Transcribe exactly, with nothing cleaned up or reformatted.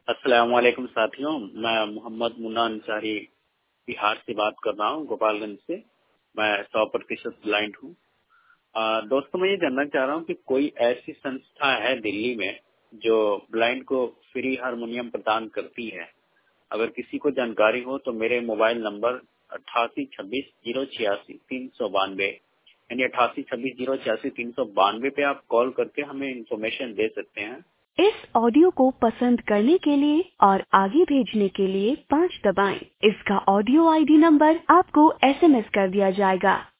अस्सलाम वालेकुम साथियों, मैं मोहम्मद मुन्ना अंसारी बिहार से बात कर रहा हूँ, गोपालगंज से। मैं सौ प्रतिशत ब्लाइंड हूँ। अ, दोस्तों, मैं ये जानना चाह रहा हूँ कि कोई ऐसी संस्था है दिल्ली में जो ब्लाइंड को फ्री हारमोनियम प्रदान करती है। अगर किसी को जानकारी हो तो मेरे मोबाइल नंबर अट्ठासी छब्बीस जीरो छियासी तीन सौ बानवे यानी अट्ठासी छब्बीस जीरो छियासी तीन सौ बानवे पे आप कॉल करके हमें इंफॉर्मेशन दे सकते हैं। इस ऑडियो को पसंद करने के लिए और आगे भेजने के लिए पाँच दबाएं। इसका ऑडियो आईडी नंबर आपको एसएमएस कर दिया जाएगा।